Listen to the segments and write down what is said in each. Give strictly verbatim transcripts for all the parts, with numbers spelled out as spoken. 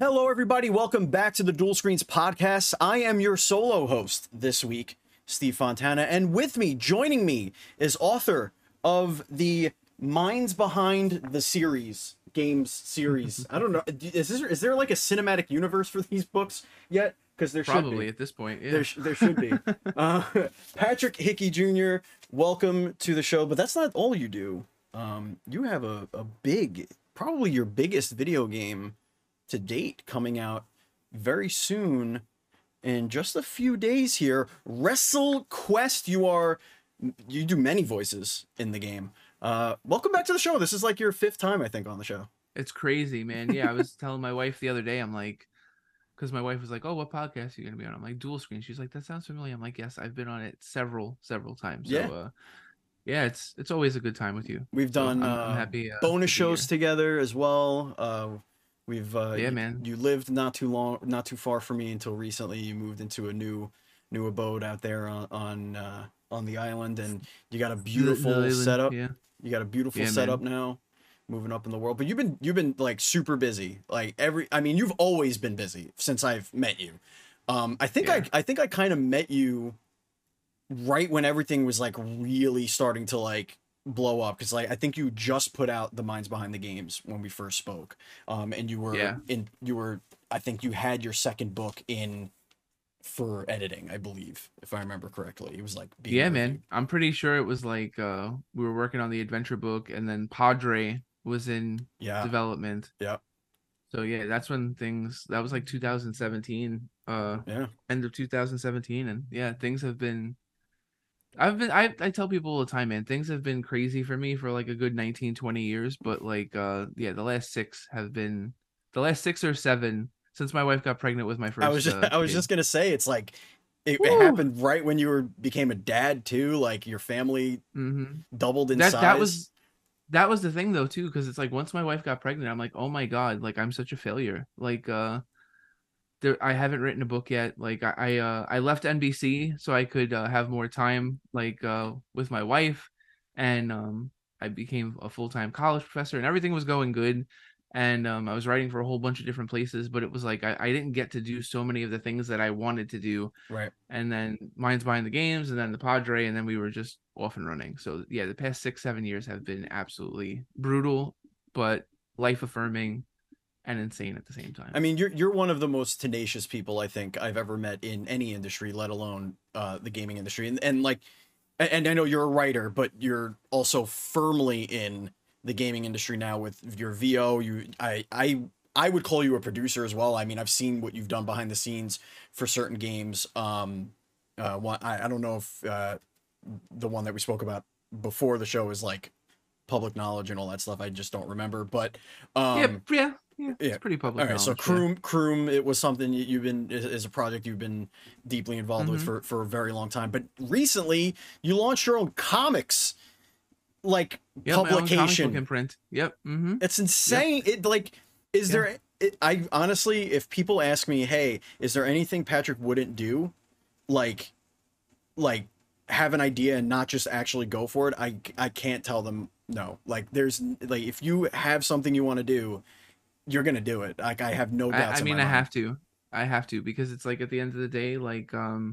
Hello, everybody. Welcome back to the Dual Screens podcast. I am your solo host this week, Steve Fontana, and with me, joining me, is author of the Minds Behind the Series games series. I don't know. Is this, is there like a cinematic universe for these books yet? Because there Probably should be. At this point, yeah. There, there should be. uh, Patrick Hickey Junior, welcome to the show. But that's not all you do. Um, you have a, a big, probably your biggest video game to date coming out very soon in just a few days here. WrestleQuest. You are, you do many voices in the game. Uh, welcome back to the show. This is like your fifth time, I think, on the show. It's crazy, man. Yeah, I was telling my wife the other day, I'm like, because my wife was like, oh, what podcast are you going to be on? I'm like, Dual Screen. She's like, that sounds familiar. I'm like, yes, I've been on it several, several times. So, Yeah. uh, yeah, it's it's always a good time with you. We've done so I'm, uh, I'm happy, uh, bonus to be shows here. together as well. Uh, we've uh, Yeah, you, man. You lived not too long, not too far from me until recently. You moved into a new, new abode out there on on, uh, on the island, and you got a beautiful The- the island, setup. Yeah. You got a beautiful Yeah, setup man. now, moving up in the world. But you've been you've been like super busy. Like every, I mean, you've always been busy since I've met you. Um, I think Yeah. I I think I kind of met you right when everything was like really starting to like blow up, because like I think you just put out the Minds Behind the Games when we first spoke, um, and you were Yeah. in you were I think you had your second book in for editing, I believe, if I remember correctly. It was like being Yeah, reviewed. man. I'm pretty sure it was like uh, we were working on the adventure book, and then Padre was in Yeah, development. yeah, So yeah, that's when things that was like two thousand seventeen, uh yeah. end of two thousand seventeen, and yeah, things have been I've been I I tell people all the time, man, things have been crazy for me for like a good nineteen, twenty years, but like uh yeah, the last six have been the last six or seven since my wife got pregnant with my I was first just uh I was kid. just gonna say, it's like it, it Woo! happened right when you were became a dad too. Like your family Mm-hmm. doubled in That size. that was that was the thing though too, because it's like once my wife got pregnant, I'm like, oh my God, like I'm such a failure. Like uh there I haven't written a book yet. Like I I, uh, I left N B C so I could uh, have more time like uh, with my wife, and um, I became a full time college professor, and everything was going good. And um, I was writing for a whole bunch of different places, but it was like I, I didn't get to do so many of the things that I wanted to do. Right. And then Minds Behind the Games, and then the Padre, and then we were just off and running. So yeah, the past six seven years have been absolutely brutal, but life affirming and insane at the same time. I mean, you're you're one of the most tenacious people I think I've ever met in any industry, let alone uh, the gaming industry. And and like, and I know you're a writer, but you're also firmly in the gaming industry now with your V O. You, I, I, I would call you a producer as well. I mean, I've seen what you've done behind the scenes for certain games. Um, uh, one, I, I don't know if uh, the one that we spoke about before the show is like public knowledge and all that stuff. I just don't remember, but um, yeah, yeah. Yeah, yeah. it's pretty public. All right, so knowledge, Croom, Croom, it was something you- you've been is is a project you've been deeply involved with Mhm. for for a very long time. But recently, you launched your own comics, like yeah. Yep, my own comic book publication. imprint. Yep. Mm-hmm. It's insane. It like is Yeah. there? It, I honestly, if people ask me, hey, is there anything Patrick wouldn't do, like, like have an idea and not just actually go for it? I I can't tell them no. Like, there's like if you have something you want to do, you're gonna do it. Like, I have no I, doubts I in mean, my I mind. have to. I have to because it's like at the end of the day, like um,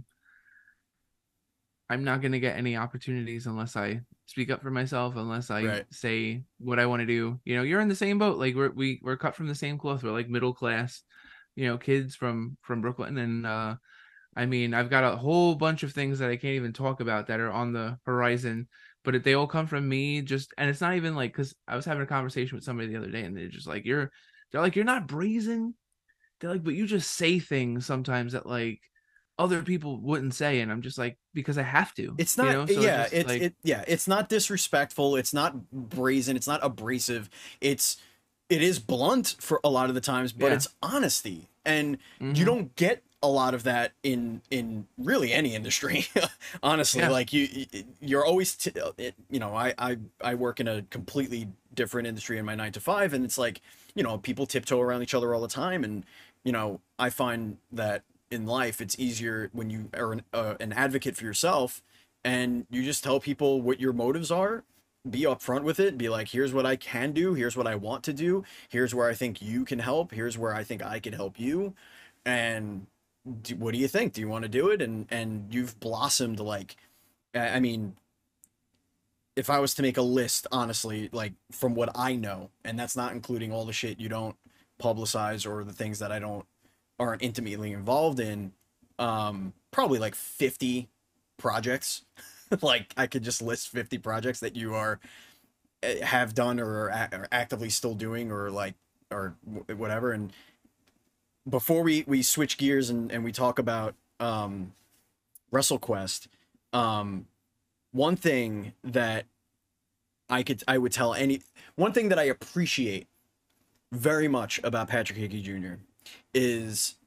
I'm not gonna get any opportunities unless I speak up for myself, unless I Right. say what I want to do. You know, you're in the same boat. Like we're we we're cut from the same cloth. We're like middle class, you know, kids from from Brooklyn, and uh, I mean, I've got a whole bunch of things that I can't even talk about that are on the horizon, but it, they all come from me. Just and it's not even like because I was having a conversation with somebody the other day, and they're just like, "You're," they're like, "You're not brazen." They're like, "But you just say things sometimes that like other people wouldn't say," and I'm just like, because I have to, It's you not, know. So it's yeah, just it's like, it, yeah, it's not disrespectful. It's not brazen. It's not abrasive. It's, it is blunt for a lot of the times, but yeah, it's honesty, and you hmm don't get a lot of that in in really any industry. Honestly, yeah, like you, you- you're always, t- it, you know, I I I work in a completely different industry in my nine to five, and it's like, you know, people tiptoe around each other all the time, and you know, I find that in life it's easier when you are an, uh, an advocate for yourself and you just tell people what your motives are, be upfront with it, be like, here's what I can do, here's what I want to do, here's where I think you can help, here's where I think I can help you, and do, what do you think? Do you want to do it? And and you've blossomed like, I I mean, if I was to make a list, honestly, like from what I know, and that's not including all the shit you don't publicize or the things that I don't aren't intimately involved in, um, probably like fifty projects. Like I could just list fifty projects that you are eh, have done or are, are actively still doing or like or whatever. And before we we switch gears and and we talk about um WrestleQuest, um one thing that I could I would tell any one thing that I appreciate very much about Patrick Hickey Junior is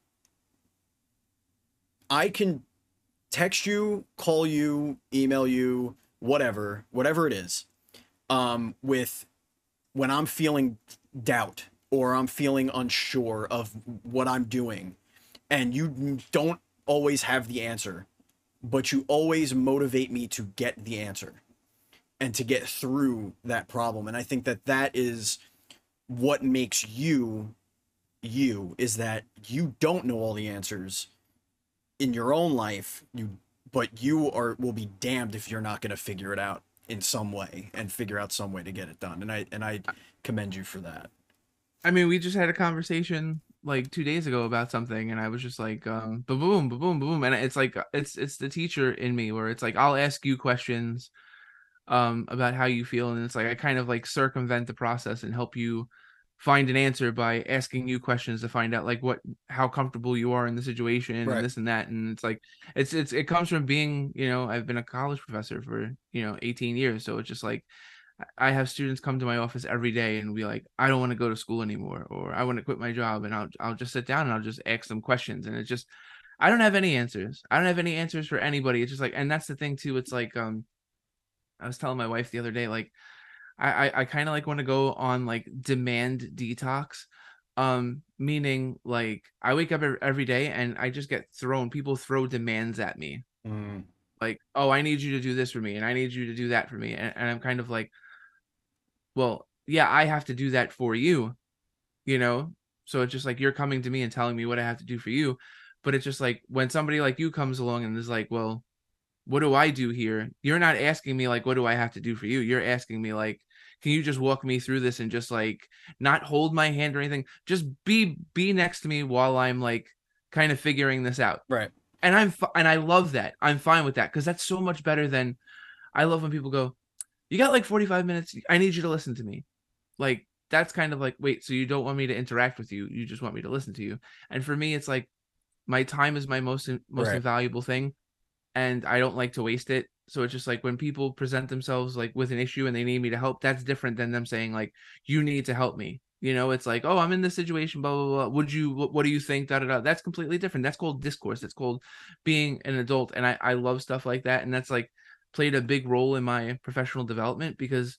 I can text you, call you, email you, whatever, whatever it is, um, with when I'm feeling doubt or I'm feeling unsure of what I'm doing, and you don't always have the answer, but you always motivate me to get the answer and to get through that problem. And I think that that is what makes you you is that you don't know all the answers in your own life, you but you are will be damned if you're not going to figure it out in some way and figure out some way to get it done. And I and I commend you for that. I mean, we just had a conversation like two days ago about something, and I was just like, um, ba boom, ba boom, ba boom, and it's like it's it's the teacher in me where it's like I'll ask you questions, um, about how you feel, and it's like I kind of like circumvent the process and help you find an answer by asking you questions to find out like what how comfortable you are in the situation and Right. this and that. And it's like it's it's it comes from being, you know, I've been a college professor for, you know, eighteen years, so it's just like I have students come to my office every day and be like, I don't want to go to school anymore, or I want to quit my job, and I'll I'll just sit down and I'll just ask them questions, and it's just I don't have any answers. I don't have any answers for anybody. It's just like, and that's the thing too. It's like um I was telling my wife the other day, like I I, I kind of like want to go on like demand detox, um, meaning like I wake up every day and I just get thrown. People throw demands at me, Mm, like, oh, I need you to do this for me, and I need you to do that for me, and, and I'm kind of like, well, yeah, I have to do that for you, you know. So it's just like you're coming to me and telling me what I have to do for you, but it's just like when somebody like you comes along and is like, well, what do I do here? You're not asking me like, what do I have to do for you? You're asking me like, can you just walk me through this and just like not hold my hand or anything? Just be be next to me while I'm like kind of figuring this out. right. And I'm fi- and I love that. I'm fine with that because that's so much better than I love when people go, you got like forty-five minutes. I need you to listen to me. Like that's kind of like, wait, so you don't want me to interact with you? You just want me to listen to you? And for me, it's like my time is my most most Right. invaluable thing, and I don't like to waste it. So it's just like when people present themselves like with an issue and they need me to help, that's different than them saying like, you need to help me. You know, it's like, oh, I'm in this situation, blah, blah, blah. Would you, what, what do you think? Da, da, da. That's completely different. That's called discourse. That's called being an adult. And I, I love stuff like that. And that's like played a big role in my professional development because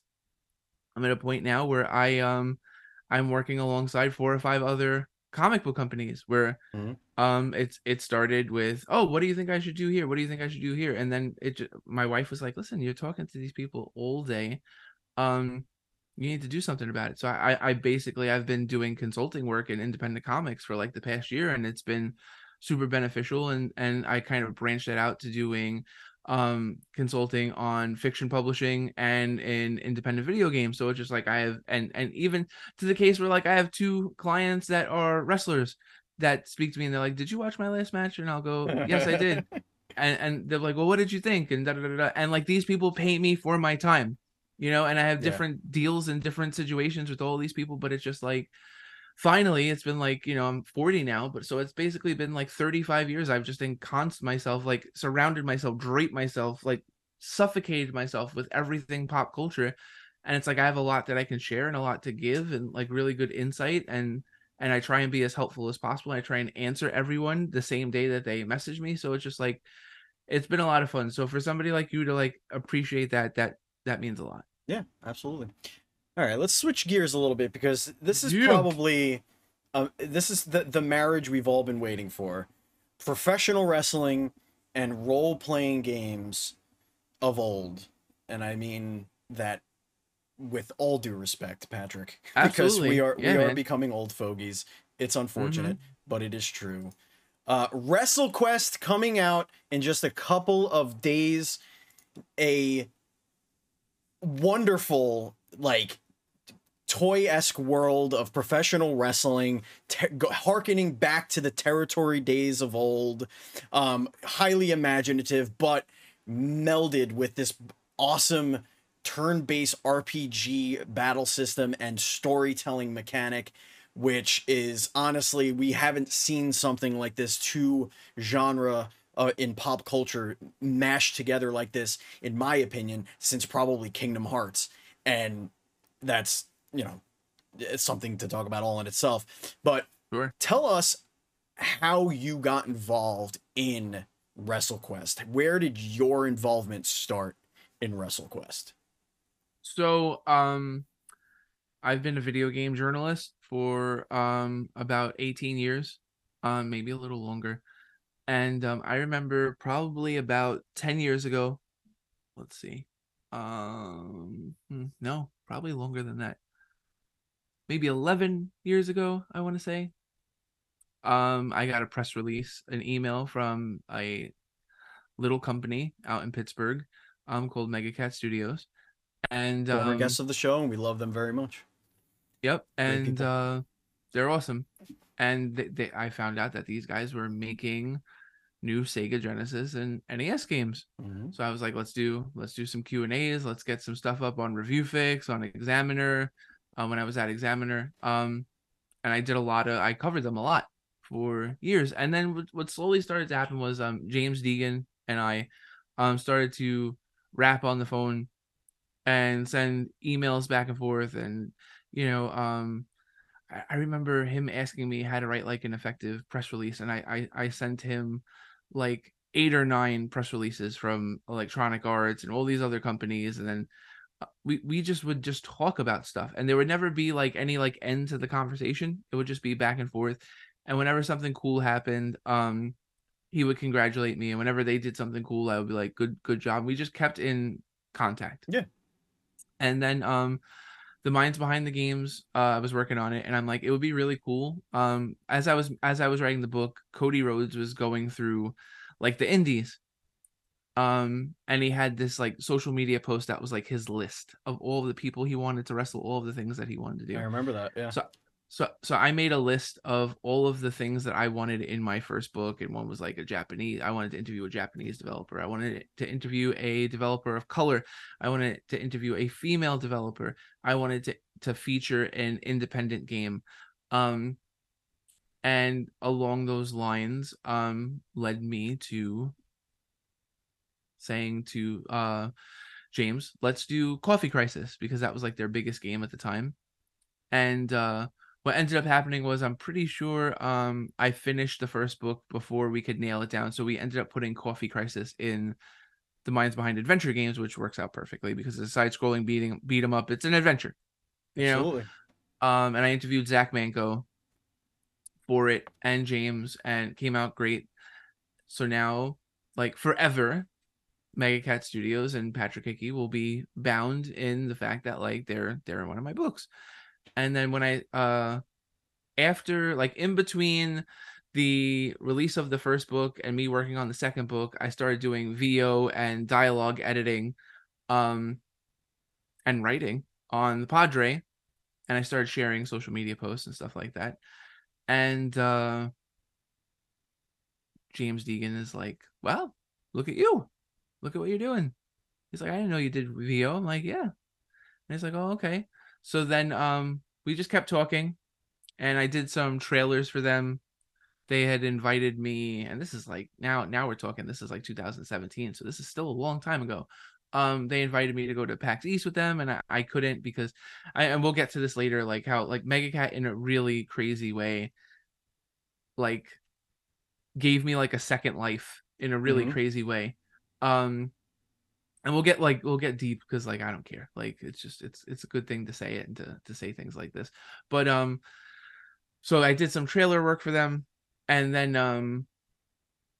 I'm at a point now where I, um, I'm working alongside four or five other comic book companies where Mhm. um, it's it started with, oh, what do you think I should do here? What do you think I should do here? And then it, my wife was like, listen, you're talking to these people all day. Um, you need to do something about it. So I, I basically I've been doing consulting work in independent comics for like the past year, and it's been super beneficial. And and I kind of branched that out to doing um consulting on fiction publishing and in independent video games. So it's just like I have and and even to the case where like I have two clients that are wrestlers that speak to me and they're like, did you watch my last match? And I'll go, yes, I did. And and they're like, well, what did you think? And da da da da. And like these people pay me for my time, you know, and I have Yeah. different deals in different situations with all these people, but it's just like finally it's been like, you know, I'm forty now, but so it's basically been like thirty-five years I've just ensconced myself, like surrounded myself, draped myself, like suffocated myself with everything pop culture. And it's like I have a lot that I can share and a lot to give and like really good insight, and and I try and be as helpful as possible. I try and answer everyone the same day that they message me. So it's just like it's been a lot of fun. So for somebody like you to like appreciate that, that that means a lot. Yeah, absolutely. All right, let's switch gears a little bit because this is Yeah. probably uh, this is the the marriage we've all been waiting for. Professional wrestling and role-playing games of old. And I mean that with all due respect, Patrick, because we Absolutely. are we Yeah, are man. becoming old fogies. It's unfortunate, Mm-hmm. but it is true. Uh, WrestleQuest coming out in just a couple of days. A wonderful, like, toy-esque world of professional wrestling, te- harkening back to the territory days of old. Um, highly imaginative, but melded with this awesome turn-based R P G battle system and storytelling mechanic, which is honestly, we haven't seen something like this two genre uh, in pop culture mashed together like this, in my opinion, since probably Kingdom Hearts. And that's, you know, it's something to talk about all in itself. But Sure. tell us how you got involved in WrestleQuest. Where did your involvement start in WrestleQuest? So, um, I've been a video game journalist for um about eighteen years, um, maybe a little longer. And um, I remember probably about ten years ago. Let's see. Um, hmm, no, probably longer than that. Maybe eleven years ago, I want to say. Um, I got a press release, an email from a little company out in Pittsburgh, um, called Megacat Studios. And Former um, guests of the show, and we love them very much. yep, Great and people. uh, they're awesome. And they, they, I found out that these guys were making new Sega Genesis and N E S games. Mm-hmm. So I was like, let's do let's do some Q and A's. Let's get some stuff up on ReviewFix, on Examiner. Uh, when I was at Examiner, um, and I did a lot of I covered them a lot for years. And then what, what slowly started to happen was um James Deegan and I um started to rap on the phone and send emails back and forth, and you know um I, remember him asking me how to write like an effective press release, and I, I I sent him like eight or nine press releases from Electronic Arts and all these other companies, and then uh, we we just would just talk about stuff, and there would never be like any like end to the conversation. It would just be back and forth, and whenever something cool happened, um, he would congratulate me, and whenever they did something cool, I would be like, "Good, good job." We just kept in contact, Yeah. and then um the minds behind the games, uh, I was working on it, and I'm like, it would be really cool. Um, as I was as I was writing the book, Cody Rhodes was going through like the indies. Um, and he had this like social media post that was like his list of all of the people he wanted to wrestle, all of the things that he wanted to I do. remember that. Yeah. So so so I made a list of all of the things that I wanted in my first book, and one was like a Japanese. I wanted to interview a Japanese developer. I wanted to interview a developer of color. I wanted to interview a female developer. I wanted to to feature an independent game. Um, and along those lines, um, led me to saying to uh James, let's do Coffee Crisis, because that was like their biggest game at the time. And uh what ended up happening was, I'm pretty sure um I finished the first book before we could nail it down. So we ended up putting Coffee Crisis in the minds behind adventure games, which works out perfectly because it's a side-scrolling beating beat 'em up. It's an adventure, you know. Absolutely. Um and I interviewed Zach Manco for it and James, and came out great. So now, like forever, Megacat Studios and Patrick Hickey will be bound in the fact that like they're they're in one of my books. And then when I uh after like in between the release of the first book and me working on the second book, I started doing V O and dialogue editing um and writing on the Padre, and I started sharing social media posts and stuff like that. And uh James Deegan is like, "Well, look at you. Look at what you're doing." He's like, "I didn't know you did V O." I'm like, "Yeah." And he's like, "Oh, okay." So then um we just kept talking, and I did some trailers for them. They had invited me, and this is like now now we're talking, this is like two thousand seventeen, so this is still a long time ago. Um they invited me to go to PAX East with them, and I, I couldn't because I and we'll get to this later, like how like Megacat in a really crazy way like gave me like a second life in a really Mm-hmm. crazy way. Um and we'll get like we'll get deep because like I don't care. Like it's just it's it's a good thing to say it and to to say things like this. But um so I did some trailer work for them, and then um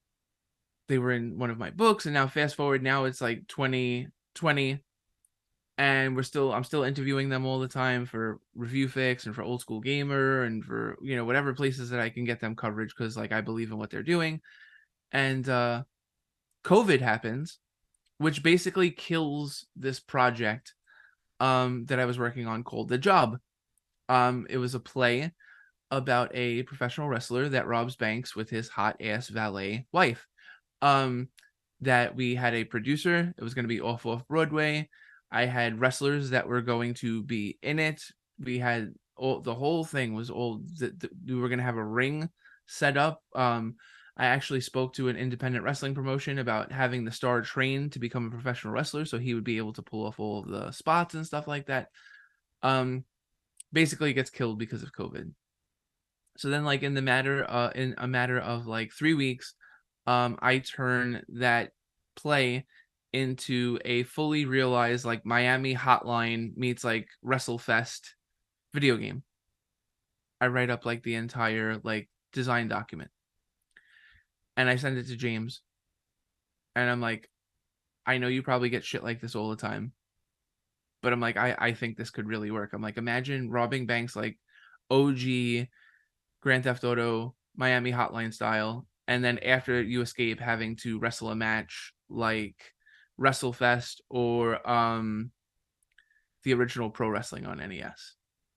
they were in one of my books, and now fast forward, now it's like twenty twenty, and we're still I'm still interviewing them all the time for Review Fix and for Old School Gamer and for, you know, whatever places that I can get them coverage, because like I believe in what they're doing. And uh COVID happens, which basically kills this project um that I was working on called The Job. Um it was a play about a professional wrestler that robs banks with his hot ass valet wife. Um that we had a producer. It was going to be off off Broadway. I had wrestlers that were going to be in it. We had all the whole thing was all that we were going to have a ring set up. Um, I actually spoke to an independent wrestling promotion about having the star train to become a professional wrestler, so he would be able to pull off all of the spots and stuff like that. Um, basically, gets killed because of COVID. So then, like in the matter, uh, in a matter of like three weeks, um, I turn that play into a fully realized like Miami Hotline meets like WrestleFest video game. I write up like the entire like design document, and I send it to James, and I'm like, I know you probably get shit like this all the time, but I'm like, I I think this could really work. I'm like, imagine robbing banks like O G Grand Theft Auto Miami Hotline style, and then after you escape, having to wrestle a match like WrestleFest or um the original Pro Wrestling on N E S.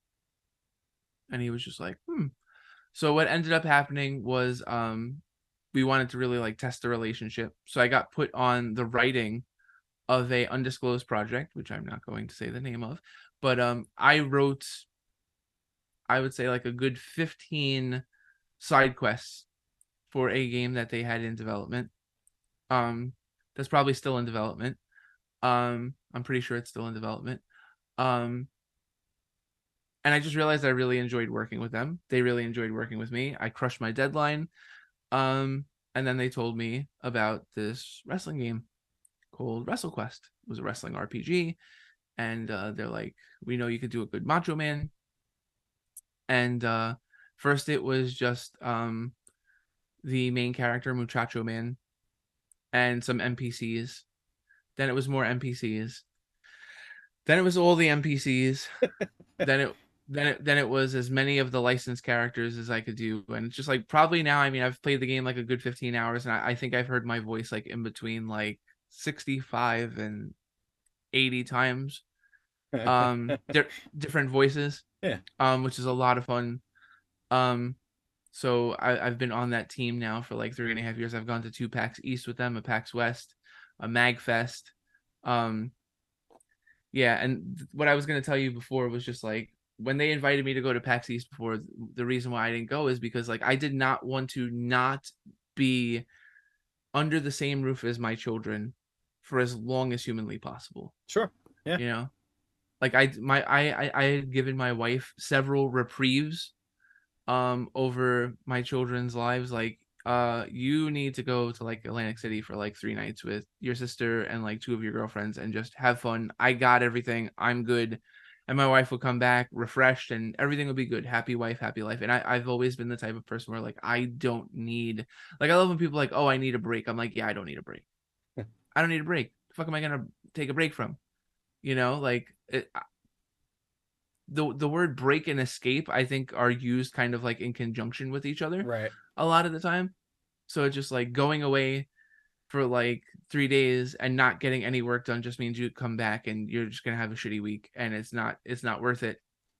And he was just like, hmm. So what ended up happening was um we wanted to really like test the relationship. So I got put on the writing of a undisclosed project, which I'm not going to say the name of, but um I wrote, I would say, like a good fifteen side quests for a game that they had in development. Um, that's probably still in development. Um, I'm pretty sure it's still in development. Um, and I just realized I really enjoyed working with them. They really enjoyed working with me. I crushed my deadline. Um, and then they told me about this wrestling game called WrestleQuest. It was a wrestling R P G, and uh, they're like, "We know you could do a good Macho Man." And uh, first, it was just um, the main character, Muchacho Man, and some N P Cs. Then it was more N P Cs. Then it was all the N P Cs. then it then it then it was as many of the licensed characters as I could do. And it's just like probably now, I mean, I've played the game like a good fifteen hours, and I, I think I've heard my voice like in between like sixty-five and eighty times. Um di- different voices. Yeah. Um, which is a lot of fun. Um so I, I've been on that team now for like three and a half years. I've gone to two PAX East with them, a PAX West, a MagFest. Um, yeah, and what I was gonna tell you before was just like when they invited me to go to PAX East before, the reason why I didn't go is because like I did not want to not be under the same roof as my children for as long as humanly possible. Sure. Yeah. You know, like I my I I, I had given my wife several reprieves um over my children's lives. Like uh you need to go to like Atlantic City for like three nights with your sister and like two of your girlfriends and just have fun. I got everything, I'm good. And my wife will come back refreshed and everything will be good. Happy wife, happy life. And I, I've always been the type of person where like I don't need, like I love when people are like, oh, I need a break. I'm like, yeah, I don't need a break. I don't need a break. The fuck am I gonna take a break from? You know, like it, the the word break and escape, I think, are used kind of like in conjunction with each other Right. a lot of the time. So it's just like going away for like three days and not getting any work done just means you come back and you're just gonna have a shitty week, and it's not it's not worth it.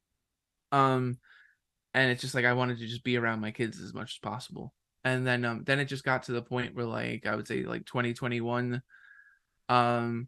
Um, and it's just like I wanted to just be around my kids as much as possible. And then um then it just got to the point where like I would say like twenty twenty-one, um,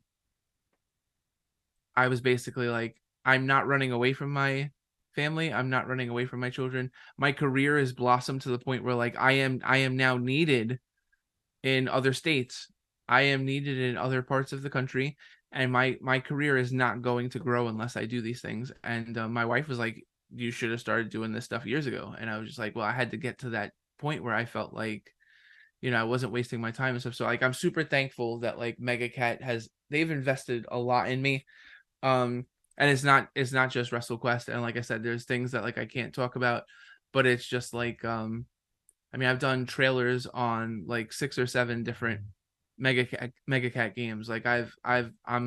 I was basically like, I'm not running away from my family. I'm not running away from my children. My career has blossomed to the point where like I am I am now needed in other states. I am needed in other parts of the country, and my my career is not going to grow unless I do these things. And uh, my wife was like, "You should have started doing this stuff years ago." And I was just like, "Well, I had to get to that point where I felt like, you know, I wasn't wasting my time and stuff." So like, I'm super thankful that like MegaCat has they've invested a lot in me. Um, and it's not it's not just WrestleQuest. And like I said, there's things that like I can't talk about, but it's just like um I mean, I've done trailers on like six or seven different mega cat mega cat games. Like I've I've I'm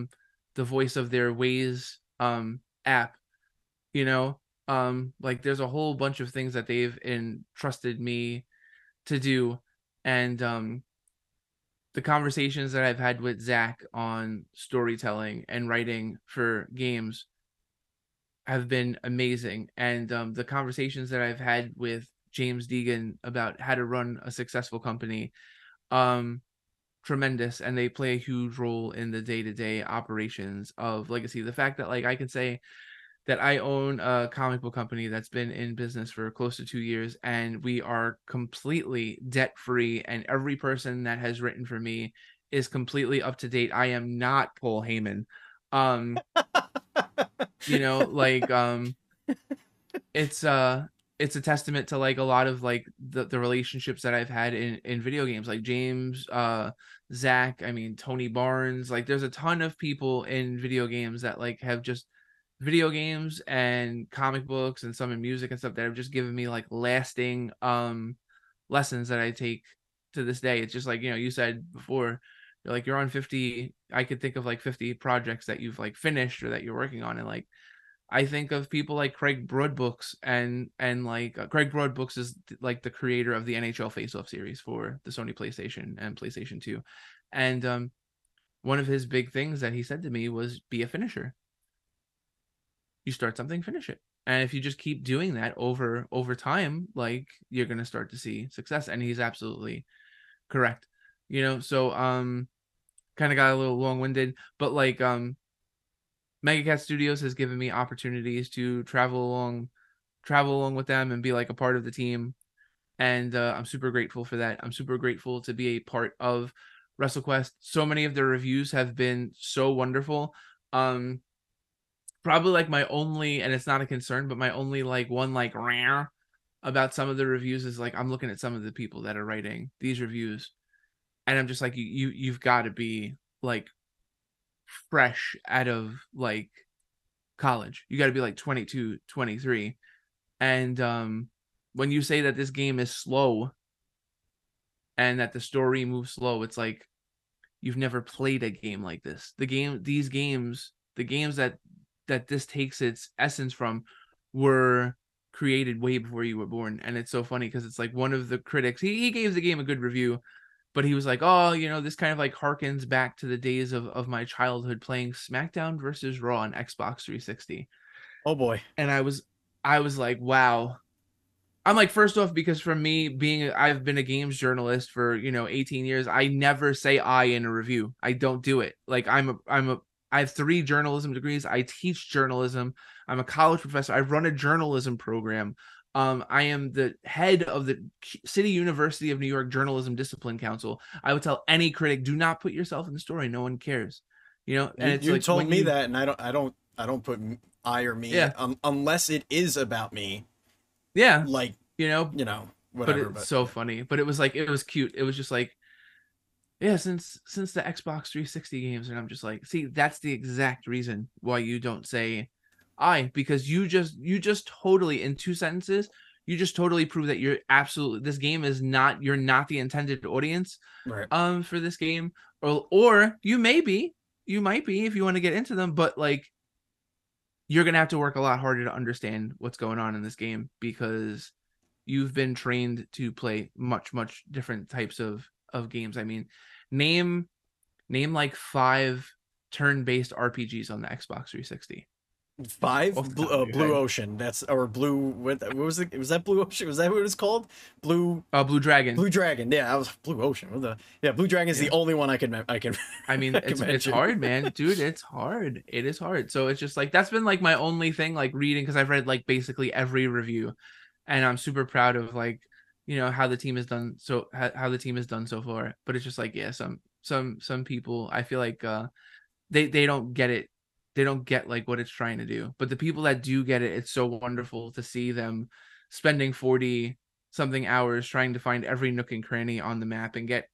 the voice of their Waze um app, you know. Um like there's a whole bunch of things that they've entrusted me to do. And um the conversations that I've had with Zach on storytelling and writing for games have been amazing. And um, the conversations that I've had with James Deegan about how to run a successful company, um, tremendous. And they play a huge role in the day-to-day operations of Legacy. The fact that like I can say that I own a comic book company that's been in business for close to two years, and we are completely debt free, and every person that has written for me is completely up to date. I am not Paul Heyman. Um, you know, like um it's uh it's a testament to like a lot of like the, the relationships that I've had in in video games, like James, uh Zach, I mean Tony Barnes. Like there's a ton of people in video games that like have just video games and comic books and some in music and stuff that have just given me like lasting um lessons that I take to this day. It's just like, you know, you said before, you're like you're on fifty. I could think of like fifty projects that you've like finished or that you're working on, and like I think of people like Craig Broadbooks, and and like uh, Craig Broadbooks is like the creator of the N H L Face-Off series for the Sony PlayStation and PlayStation two. And um one of his big things that he said to me was, be a finisher. You start something, finish it. And if you just keep doing that over over time, like you're going to start to see success. And he's absolutely correct. You know, so um kind of got a little long-winded, but like um Megacat Studios has given me opportunities to travel along travel along with them and be like a part of the team. And uh, I'm super grateful for that. I'm super grateful to be a part of WrestleQuest. So many of their reviews have been so wonderful. Um, probably like my only, and it's not a concern, but my only like one like rare about some of the reviews is like I'm looking at some of the people that are writing these reviews, and I'm just like, you, you you've got to be like fresh out of like college. You got to be like twenty-two, twenty-three. And um when you say that this game is slow and that the story moves slow, it's like you've never played a game like this. The game these games, the games that that this takes its essence from were created way before you were born. And it's so funny because it's like one of the critics, he, he gave the game a good review, but he was like, oh, you know, this kind of like harkens back to the days of, of my childhood playing SmackDown versus Raw on Xbox three sixty. Oh boy. And I was I was like, wow. I'm like, first off, because for me being I've been a games journalist for, you know, eighteen years, I never say I in a review. I don't do it. Like I'm a I'm a I have three journalism degrees. I teach journalism. I'm a college professor. I run a journalism program. Um, I am the head of the City University of New York Journalism Discipline Council. I would tell any critic, do not put yourself in the story. No one cares. You know, and You, it's you like told when me you, that, and I don't I don't I don't put I or me yeah, um, unless it is about me, yeah, like, you know, you know, but whatever. it's But so yeah. funny. But it was like, it was cute. It was just like, yeah, since since the Xbox three sixty games, and I'm just like, see, that's the exact reason why you don't say I, because you just you just totally in two sentences, you just totally prove that you're absolutely this game is not you're not the intended audience Right. um for this game, or or you may be, you might be if you want to get into them, but like you're gonna have to work a lot harder to understand what's going on in this game because you've been trained to play much much different types of of games. I mean, name name like five turn-based R P Gs on the Xbox three sixty Five off the Blue, top of uh, your Blue head. Ocean. That's or Blue. What, what was it? Was that Blue Ocean? Was that what it was called? Blue Uh, Blue Dragon. Blue Dragon. Yeah, I was Blue Ocean. What the? Yeah, Blue Dragon is the Yeah. only one I can I can I I mean, can it's it's mention. hard, man, dude. It's hard. It is hard. So it's just like that's been like my only thing, like reading, because I've read like basically every review, and I'm super proud of like you know how the team has done so how, how the team has done so far. But it's just like yeah, some some some people I feel like uh they they don't get it. They don't get like what it's trying to do. But the people that do get it, it's so wonderful to see them spending forty something hours trying to find every nook and cranny on the map and get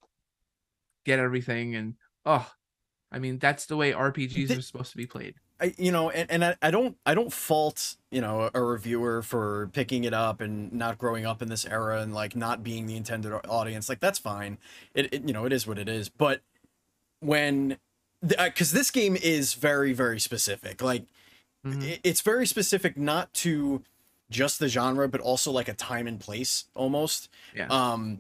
get everything. And oh, I mean, that's the way R P Gs are supposed to be played. I, you know, and, and I, I don't I don't fault, you know, a reviewer for picking it up and not growing up in this era and like not being the intended audience. Like that's fine. It, it you know, it is what it is. But when because this game is very very specific. Like Hmm. i- it's very specific, not to just the genre, but also like a time and place almost. Yeah. Um,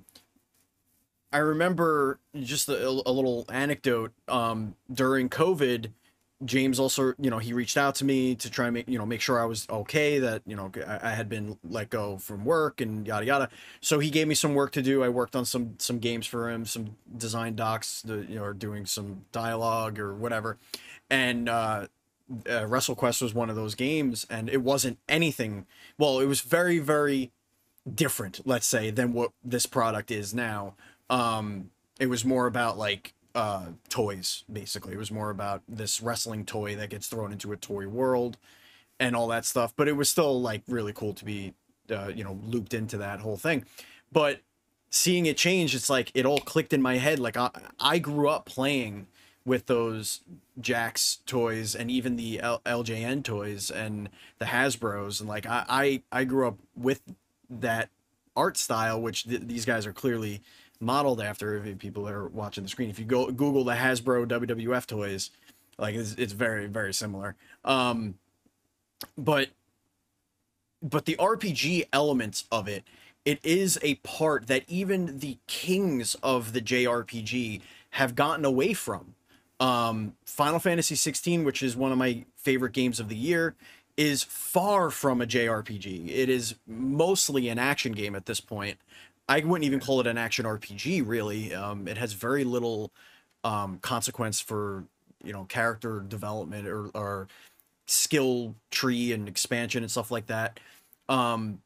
I remember just a, a little anecdote. Um, during COVID, James also, you know, he reached out to me to try and make, you know, make sure I was okay, that, you know, I, I had been let go from work and yada yada. So he gave me some work to do. I worked on some some games for him, some design docs, the, you know, or doing some dialogue or whatever. And uh, uh, WrestleQuest was one of those games, and it wasn't anything. Well, it was very very different, let's say, than what this product is now. Um, it was more about like uh, toys, basically. It was more about this wrestling toy that gets thrown into a toy world and all that stuff. But it was still like really cool to be, uh, you know, looped into that whole thing. But seeing it change, it's like it all clicked in my head. Like I, I grew up playing with those Jax toys and even the L- LJN toys and the Hasbros, and like I, I, I grew up with that art style, which th- these guys are clearly modeled after. If people are watching the screen, if you go Google the Hasbro W W F toys, like it's, it's very very similar. Um, but but the R P G elements of it, it is a part that even the kings of the J R P G have gotten away from. Um, Final Fantasy sixteen, which is one of my favorite games of the year, is far from a J R P G. It is mostly an action game at this point. I wouldn't even call it an action R P G, really. Um, it has very little um, consequence for, you know, character development or, or skill tree and expansion and stuff like that. Um,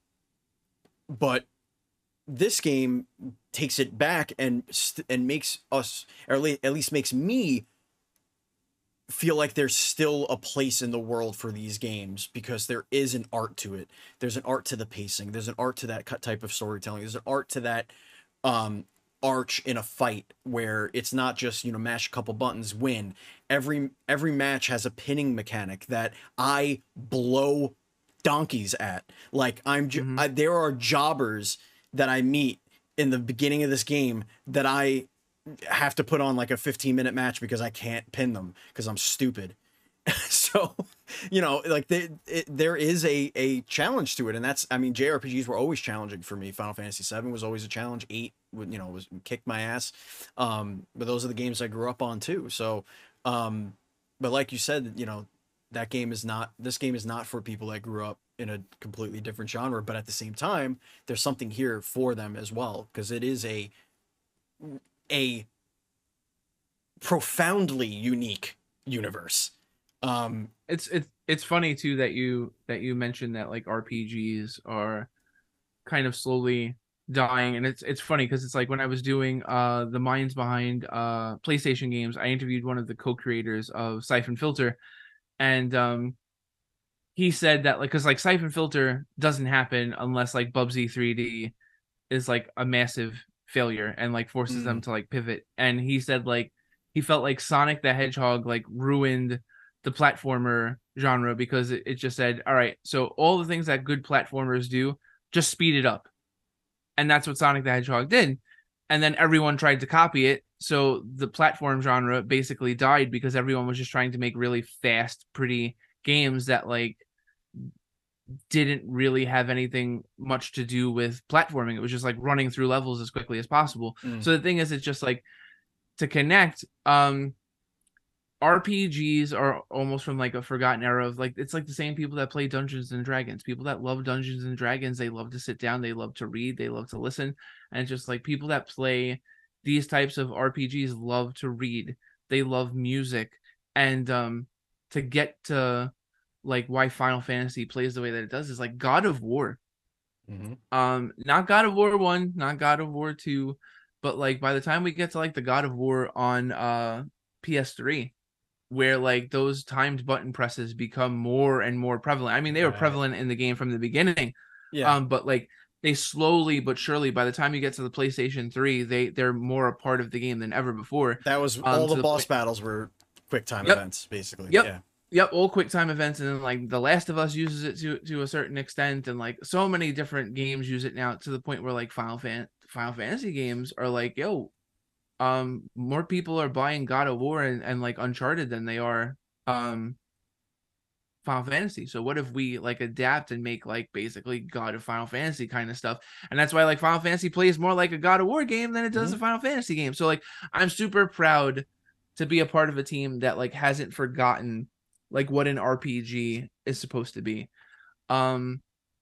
but this game takes it back and st- and makes us, or at least makes me, feel like there's still a place in the world for these games, because there is an art to it. There's an art to the pacing. There's an art to that type of storytelling. There's an art to that um, arch in a fight, where it's not just, you know, mash a couple buttons, win. Every every match has a pinning mechanic that I blow donkeys at. Like I'm, Hmm. I, there are jobbers that I meet in the beginning of this game that I have to put on like a fifteen minute match because I can't pin them because I'm stupid. So, you know, like they, it, there is a a challenge to it, and that's, I mean, J R P Gs were always challenging for me. Final Fantasy seven was always a challenge. eight, you know, was kicked my ass. Um, but those are the games I grew up on too. So, um, but like you said, you know, that game is not, this game is not for people that grew up in a completely different genre. But at the same time, there's something here for them as well, because it is a a profoundly unique universe. Um, It's it's it's funny too that you that you mentioned that like R P Gs are kind of slowly dying, and it's it's funny because it's like when I was doing uh the minds behind uh PlayStation games, I interviewed one of the co-creators of Siphon Filter, and um he said that like, because like Siphon Filter doesn't happen unless like Bubsy three D is like a massive failure and like forces them mm, to like pivot. And he said like he felt like Sonic the Hedgehog like ruined the platformer genre because it, it just said, all right, so all the things that good platformers do, just speed it up. And that's what Sonic the Hedgehog did. And then everyone tried to copy it. So the platform genre basically died because everyone was just trying to make really fast, pretty games that like didn't really have anything much to do with platforming. It was just like running through levels as quickly as possible. mm. So the thing is, it's just like to connect. Um, R P Gs are almost from like a forgotten era of like, it's like the same people that play Dungeons and Dragons. People that love Dungeons and Dragons, they love to sit down, they love to read, they love to listen. And it's just like people that play these types of R P Gs love to read, they love music. And um to get to like why Final Fantasy plays the way that it does is like God of War. Mm-hmm. Um, not God of War one, not God of War two, but like by the time we get to like the God of War on uh P S three, where like those timed button presses become more and more prevalent. I mean, they were Right. prevalent in the game from the beginning, Yeah, um, but like they slowly but surely, by the time you get to the PlayStation three, they they're more a part of the game than ever before. that was Um, all to the the boss point. battles were quick time Yep, events, basically. yep, Yeah. yep. All quick time events, and then like The Last of Us uses it to to a certain extent, and like so many different games use it now to the point where like Final Fan Final Fantasy games are like, yo, um more people are buying God of War and, and like Uncharted than they are um Final Fantasy. So what if we like adapt and make like basically God of Final Fantasy kind of stuff? And that's why like Final Fantasy plays more like a God of War game than it does Mhm. a Final Fantasy game. So like I'm super proud to be a part of a team that like hasn't forgotten like what an R P G is supposed to be. Um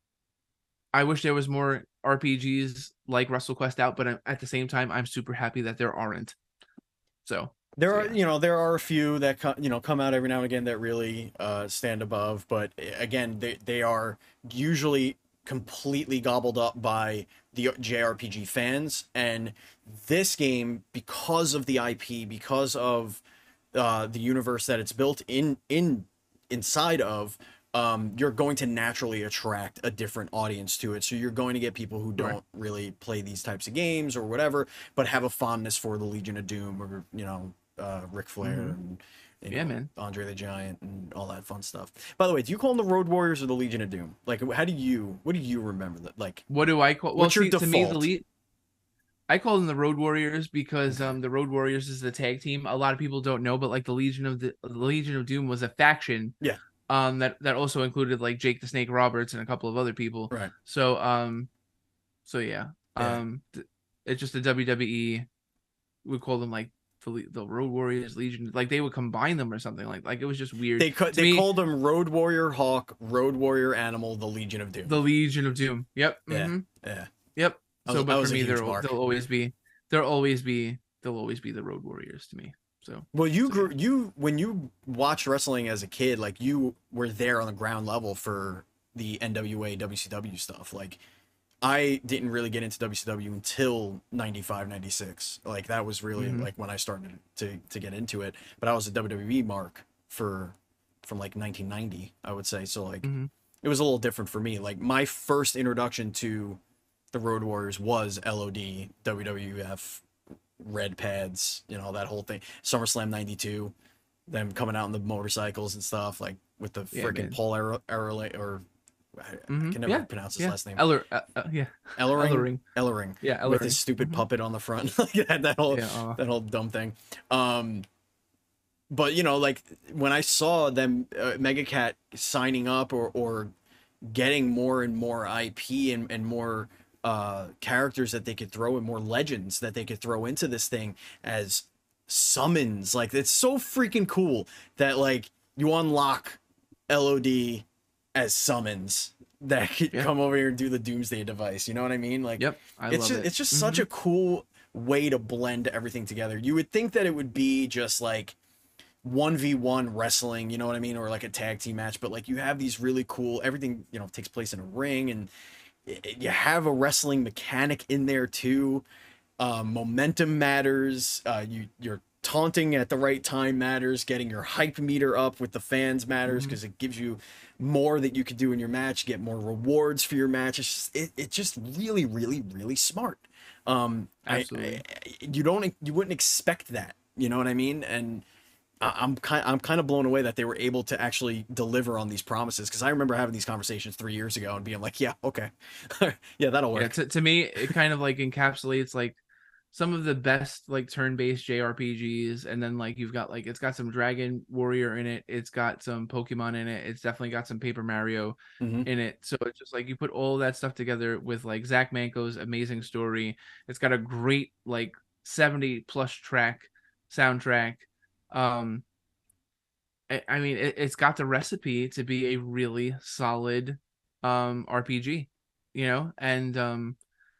I wish there was more R P Gs like WrestleQuest out, but at the same time I'm super happy that there aren't. So There so are, yeah. you know, there are a few that co- you know come out every now and again that really uh, stand above, but uh, again, they they are usually completely gobbled up by the J R P G fans. And this game, because of the I P, because of uh, the universe that it's built in in inside of, um, you're going to naturally attract a different audience to it. So you're going to get people who Sure. don't really play these types of games or whatever, but have a fondness for the Legion of Doom or you know uh, Ric Flair Mm-hmm. and you Yeah, know man. Andre the Giant and all that fun stuff. By the way, do you call them the Road Warriors or the Legion of Doom? Like, how do you what do you remember that? Like, What do I call? Well, what's your see, to me, the default? lead I call them the Road Warriors because Okay. um the Road Warriors is the tag team. A lot of people don't know, but like the Legion of the, the Legion of Doom was a faction Yeah. um that that also included like Jake the Snake Roberts and a couple of other people. Right. So um so yeah. Yeah. Um th- it's just the W W E would call them like the Le- the Road Warriors Legion, like they would combine them or something like like it was just weird They cu- to they me. called them Road Warrior Hawk, Road Warrior Animal, the Legion of The Doom. Legion of Doom. Yep. Yeah. Mm-hmm. Yeah. Yep. I So was I but for was a me huge there mark. they'll always be there'll always be they'll always be the Road Warriors to me. So Well, you so yeah. grew you when you watched wrestling as a kid, like you were there on the ground level for the N W A, W C W stuff. Like I didn't really get into W C W until ninety-five, ninety-six. Like that was really Mm-hmm. like when I started to to get into it. But I was a W W E mark for from like nineteen ninety, I would say. So like Mm-hmm. it was a little different for me. Like my first introduction to the Road Warriors was L O D, W W F, red pads, you know, that whole thing. SummerSlam ninety-two, them coming out on the motorcycles and stuff, like with the Yeah, freaking man. Paul Errol, or I, I Mm-hmm. can never Yeah. pronounce his Yeah. last name. Eller. Uh, uh, yeah. Ellering, Ellering. Ellering, Yeah. with his Ellering. stupid Mm-hmm. puppet on the front, like that, that whole Yeah. Uh, that whole dumb thing. Um, but you know, like when I saw them, uh, Megacat signing up or or getting more and more I P and and more uh characters that they could throw and more legends that they could throw into this thing as summons, like it's so freaking cool that like you unlock L O D as summons that could yeah. come over here and do the Doomsday device. You know what I mean? Like Yep. I it's love just it. it's just such Mm-hmm. a cool way to blend everything together. You would think that it would be just like one v one wrestling, you know what I mean, or like a tag team match, but like you have these really cool, everything, you know, takes place in a ring, and you have a wrestling mechanic in there too. Um, momentum matters. Uh, you you're taunting at the right time matters. Getting your hype meter up with the fans matters Mm-hmm. because it gives you more that you could do in your match. Get more rewards for your match. It's just it, it's just really really really smart. Um, I, I Absolutely. you don't you wouldn't expect that. You know what I mean? And I- I'm kind I'm kind of blown away that they were able to actually deliver on these promises, because I remember having these conversations three years ago and being like, yeah, okay, yeah, that'll Yeah. work. To to me, it kind of like encapsulates like some of the best like turn-based J R P Gs, and then like you've got like it's got some Dragon Warrior in it, it's got some Pokemon in it, it's definitely got some Paper Mario Hmm. in it. So it's just like you put all that stuff together with like Zach Manco's amazing story. It's got a great like seventy plus track soundtrack. Um, I, I mean, it, it's got the recipe to be a really solid um R P G, you know, and um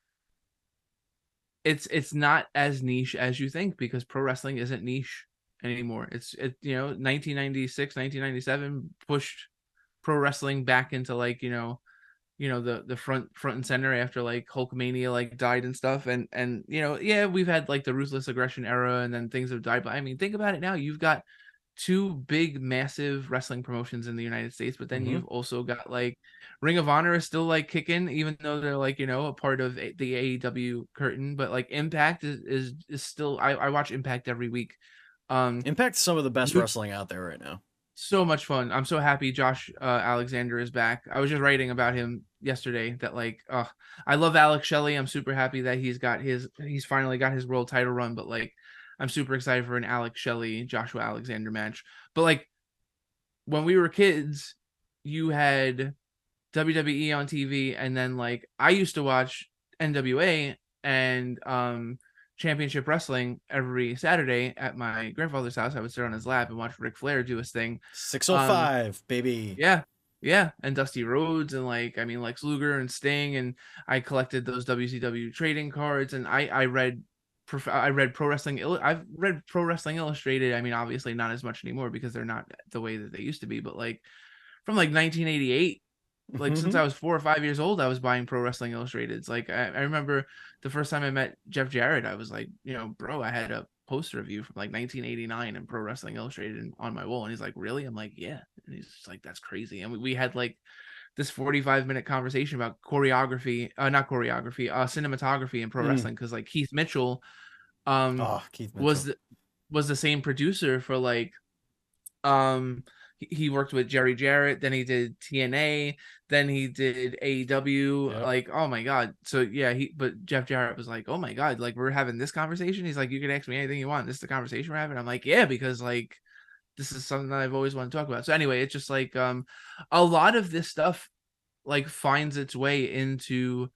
it's it's not as niche as you think, because pro wrestling isn't niche anymore. It's it you know nineteen ninety-six, nineteen ninety-seven pushed pro wrestling back into like you know you know the the front front and center after like Hulkamania like died and stuff, and and you know yeah, we've had like the ruthless aggression era and then things have died, but I mean think about it now. You've got two big massive wrestling promotions in the United States, but then Hmm. you've also got like Ring of Honor is still like kicking, even though they're like you know a part of a- the A E W curtain, but like Impact is is, is still I, I watch Impact every week. Um, Impact's some of the best New wrestling out there right now. so much fun. I'm so happy Josh uh, Alexander is back. I was just writing about him yesterday that like uh I love Alex Shelley. I'm super happy that he's got his he's finally got his world title run, but like I'm super excited for an Alex Shelley Joshua Alexander match. But like when we were kids, you had W W E on T V, and then like I used to watch N W A and um Championship Wrestling every Saturday at my grandfather's house. I would sit on his lap and watch Ric Flair do his thing. Um, six oh five, baby. yeah, yeah, and Dusty Rhodes and like I mean Lex Luger and Sting, and I collected those W C W trading cards, and I I read. prof- I read Pro Wrestling. Ill- I've read Pro Wrestling Illustrated. I mean, obviously not as much anymore because they're not the way that they used to be. But like from like nineteen eighty-eight, like since Mhm. I was four or five years old, I was buying Pro Wrestling Illustrated. It's like I, I remember the first time I met Jeff Jarrett, I was like, you know, bro, I had a poster of you from like nineteen eighty-nine in Pro Wrestling Illustrated on my wall, and he's like, really? I'm like, yeah, and he's just like, that's crazy. And we, we had like this forty-five minute conversation about choreography, uh, not choreography, uh, cinematography in pro Mm. wrestling, because like Keith Mitchell, um, Oh, Keith was Mitchell. the, was the same producer for like um he he worked with Jerry Jarrett, then he did T N A, then he did A E W. Yep. Like, oh my god. So yeah, he but Jeff Jarrett was like, oh my god, like we're having this conversation. He's like, you can ask me anything you want. This is the conversation we're having. I'm like, yeah, because like this is something that I've always wanted to talk about. So anyway, it's just like um a lot of this stuff like finds its way into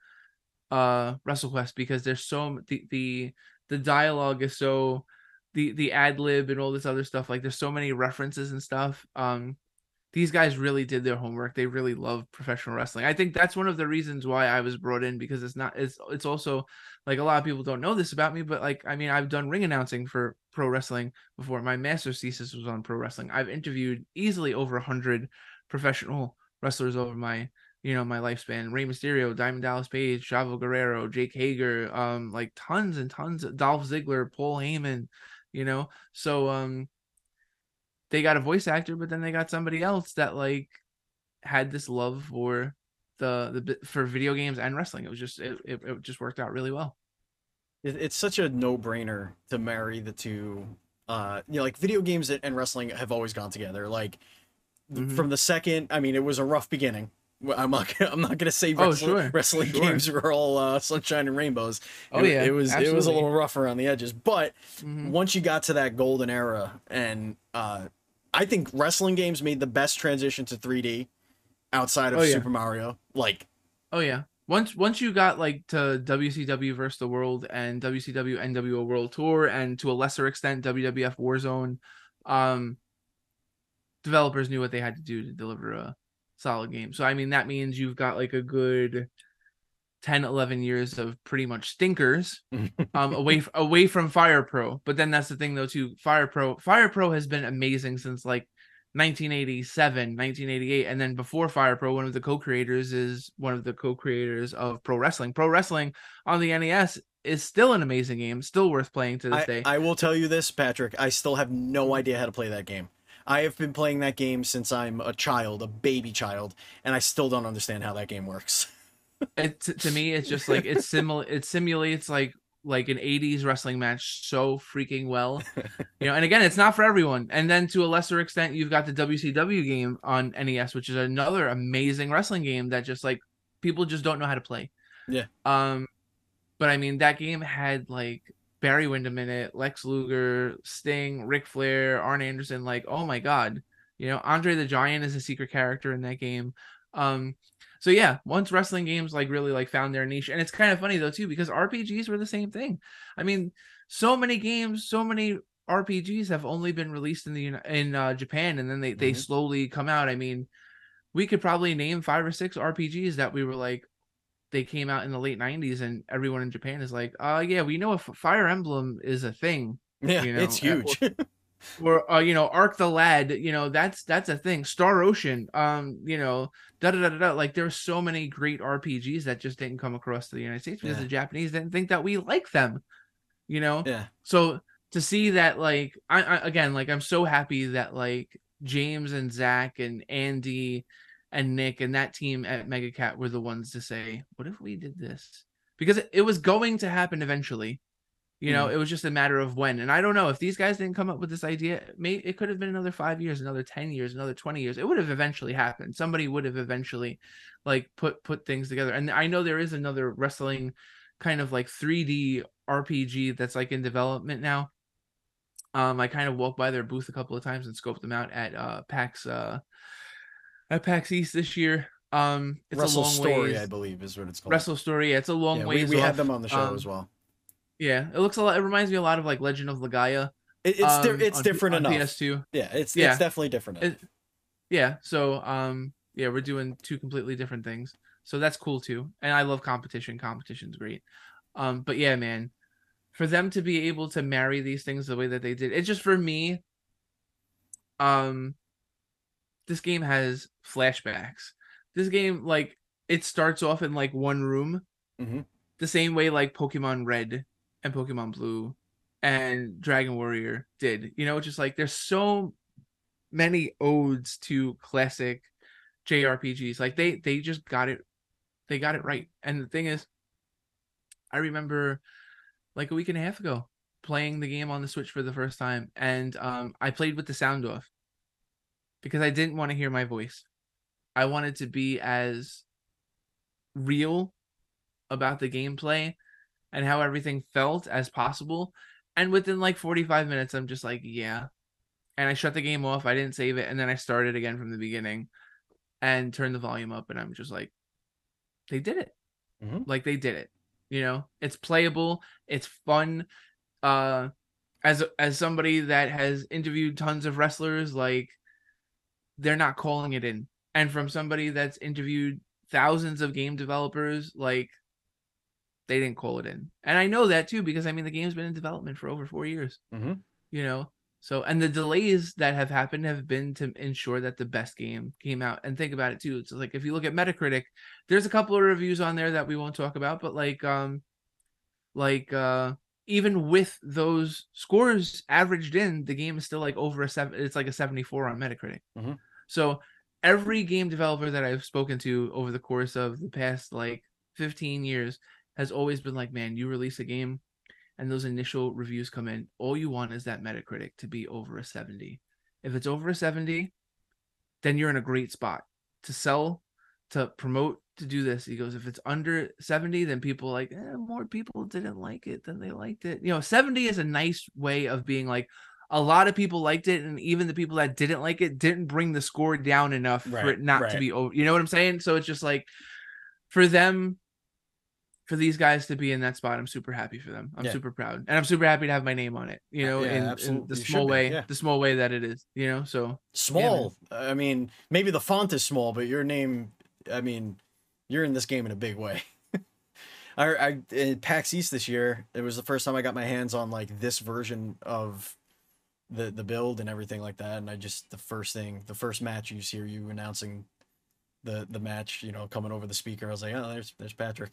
uh WrestleQuest because there's so the the the dialogue is so the the ad lib and all this other stuff, like there's so many references and stuff. Um these guys really did their homework. They really love professional wrestling. I think that's one of the reasons why I was brought in, because it's not it's it's also like a lot of people don't know this about me, but like I mean I've done ring announcing for pro wrestling before. My master's thesis was on pro wrestling. I've interviewed easily over a hundred professional wrestlers over my you know my lifespan. Rey Mysterio, Diamond Dallas Page, Chavo Guerrero, Jake Hager, um like tons and tons of Dolph Ziggler, Paul Heyman, you know. So um they got a voice actor, but then they got somebody else that like had this love for the the for video games and wrestling. It was just it, it, it just worked out really well. It, it's such a no-brainer to marry the two. Uh, you know, like video games and, and wrestling have always gone together. Like Mm-hmm. from the second, I mean, it was a rough beginning. Well, I'm not. I'm not gonna say Oh wrestling, sure, wrestling sure. games were all uh, sunshine and rainbows. Oh It, yeah, it was. It was a absolutely. little rough around the edges. But Mm-hmm. once you got to that golden era, and uh, I think wrestling games made the best transition to three D outside Oh of yeah, Super Mario. Like, oh yeah. Once once you got like to W C W versus the World and W C W N W O World Tour, and to a lesser extent W W F Warzone, um, developers knew what they had to do to deliver a solid game. So I mean that means you've got like a good ten, eleven years of pretty much stinkers um away away from Fire Pro. But then that's the thing though too. Fire Pro Fire Pro has been amazing since like nineteen eighty-seven, nineteen eighty-eight, and then before Fire Pro, one of the co-creators is one of the co-creators of Pro Wrestling. Pro Wrestling on the N E S is still an amazing game, still worth playing to this I day. I will tell you this, Patrick. I still have no idea how to play that game. I have been playing that game since I'm a child, a baby child, and I still don't understand how that game works. It to me it's just like it's simul it simulates like like an eighties wrestling match so freaking well, you know. And again, it's not for everyone. And then to a lesser extent, you've got the W C W game on N E S, which is another amazing wrestling game that just like people just don't know how to play. Yeah. Um, but I mean, that game had like Barry Windham in it, Lex Luger, Sting, Ric Flair, Arn Anderson. Like, oh my god, you know, Andre the Giant is a secret character in that game. Um, so yeah, once wrestling games like really like found their niche, and it's kind of funny though too because R P Gs were the same thing. I mean, so many games, so many R P Gs have only been released in the in uh, Japan, and then they they Mhm. slowly come out. I mean, we could probably name five or six R P Gs that we were like they came out in the late nineties, and everyone in Japan is like, uh yeah, we know if Fire Emblem is a thing, Yeah, you it's know, uh, or, huge. or uh, you know, Arc the Lad, you know, that's that's a thing. Star Ocean, um, you know, da da da da. da. Like there's so many great R P Gs that just didn't come across to the United States because Yeah. the Japanese didn't think that we like them, you know. Yeah. So to see that, like, I, I again, like, I'm so happy that like James and Zach and Andy and Nick and that team at MegaCat were the ones to say, "What if we did this?" Because it, it was going to happen eventually. You know, Mhm. it was just a matter of when. And I don't know if these guys didn't come up with this idea. Maybe it could have been another five years, another ten years, another twenty years. It would have eventually happened. Somebody would have eventually, like, put put things together. And I know there is another wrestling kind of like three D R P G that's like in development now. Um, I kind of walked by their booth a couple of times and scoped them out at uh PAX uh at PAX East this year. Um, it's a Russell long Story, I ways. believe, is what it's called. Wrestle Story. Yeah, it's a long Yeah, we, ways we had off. them on the show Um, as well. yeah, it looks a lot. It reminds me a lot of like Legend of Legaia. It, it's di- Um, it's on, different on enough. P S two. Yeah, it's Yeah, it's definitely different enough. it, yeah. So um, yeah, we're doing two completely different things. So that's cool too. And I love competition. Competition's great. Um, but yeah, man, for them to be able to marry these things the way that they did, it's just for me. Um, this game has flashbacks. This game, like, it starts off in like one room, Mm-hmm. the same way like Pokemon Red and Pokemon Blue and Dragon Warrior did. You know, just like there's so many odes to classic J R P Gs. Like they they just got it, they got it right. And the thing is, I remember like a week and a half ago playing the game on the Switch for the first time, and um, I played with the sound off because I didn't want to hear my voice. I wanted to be as real about the gameplay and how everything felt as possible. And within like forty-five minutes, I'm just like, yeah. And I shut the game off. I didn't save it. And then I started again from the beginning and turned the volume up. And I'm just like, they did it. Mm-hmm. Like they did it. You know, it's playable. It's fun. Uh, as as somebody that has interviewed tons of wrestlers, like they're not calling it in. And from somebody that's interviewed thousands of game developers, like they didn't call it in. And I know that too, because I mean, the game's been in development for over four years, Mm-hmm. you know? So, and the delays that have happened have been to ensure that the best game came out. And think about it too. It's like, if you look at Metacritic, there's a couple of reviews on there that we won't talk about, but like, um, like, uh, even with those scores averaged in, the game is still like over a seven. It's like a seventy-four on Metacritic. Mm-hmm. So every game developer that I've spoken to over the course of the past like fifteen years has always been like, man, you release a game and those initial reviews come in, all you want is that Metacritic to be over a seventy. If it's over a seventy, then you're in a great spot to sell, to promote, to do this. He goes, if it's under seventy, then people are like, eh, more people didn't like it than they liked it. You know, seventy is a nice way of being like, a lot of people liked it, and even the people that didn't like it didn't bring the score down enough Right, for it not right. to be over. You know what I'm saying? So it's just like, for them, for these guys to be in that spot, I'm super happy for them. I'm Yeah. super proud, and I'm super happy to have my name on it. You know, Yeah, in, in absolutely. the You should small be, way, yeah. the small way that it is. You know, so Small. I mean, maybe the font is small, but your name, I mean, you're in this game in a big way. I, I in PAX East this year, it was the first time I got my hands on like this version of the the build and everything like that. And I just, the first thing, the first match, you hear you announcing the the match, you know, coming over the speaker. I was like, oh, there's there's Patrick,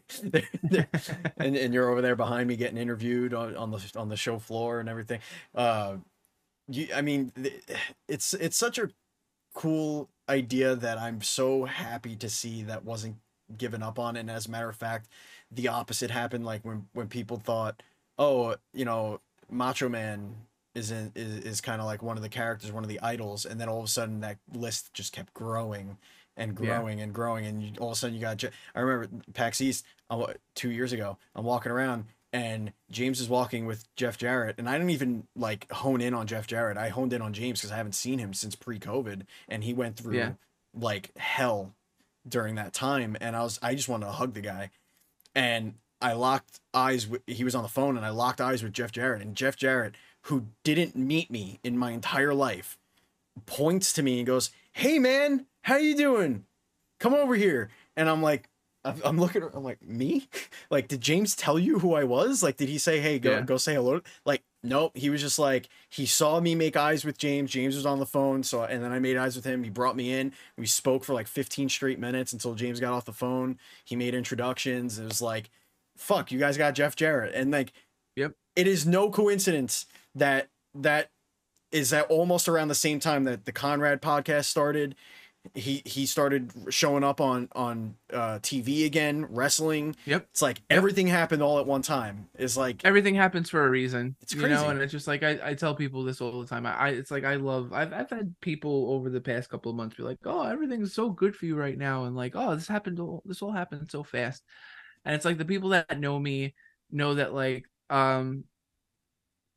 and and you're over there behind me getting interviewed on, on the on the show floor and everything. Uh, you, I mean, it's it's such a cool idea that I'm so happy to see that wasn't given up on. And as a matter of fact, the opposite happened. Like when when people thought, oh, you know, Macho Man is in, is, is kind of like one of the characters, one of the idols, and then all of a sudden that list just kept growing and growing yeah. and growing, and you, all of a sudden you got. I remember PAX East uh, two years ago. I'm walking around and James is walking with Jeff Jarrett, and I didn't even like hone in on Jeff Jarrett. I honed in on James because I haven't seen him since pre-COVID, and he went through yeah. like hell during that time, and I was I just wanted to hug the guy, and I locked eyes with. He was on the phone, and I locked eyes with Jeff Jarrett, and Jeff Jarrett, who didn't meet me in my entire life, points to me and goes, "Hey man, how you doing? Come over here." And I'm like, I'm looking, I'm like, me? Like, did James tell you who I was? Like, did he say, hey, go, yeah. go say hello? Like, nope. He was just like, he saw me make eyes with James. James was on the phone. So, and then I made eyes with him. He brought me in. We spoke for like fifteen straight minutes until James got off the phone. He made introductions. It was like, fuck, you guys got Jeff Jarrett. And like, yep. It is no coincidence that that is at almost around the same time that the Conrad podcast started. He he started showing up on on uh, T V again, wrestling. Yep. It's like yep. everything happened all at one time. It's like everything happens for a reason. It's crazy, you know. And it's just like I, I tell people this all the time. I, I it's like I love. I've I've had people over the past couple of months be like, "Oh, everything's so good for you right now," and like, "Oh, this happened. This all happened so fast." And it's like the people that know me know that like um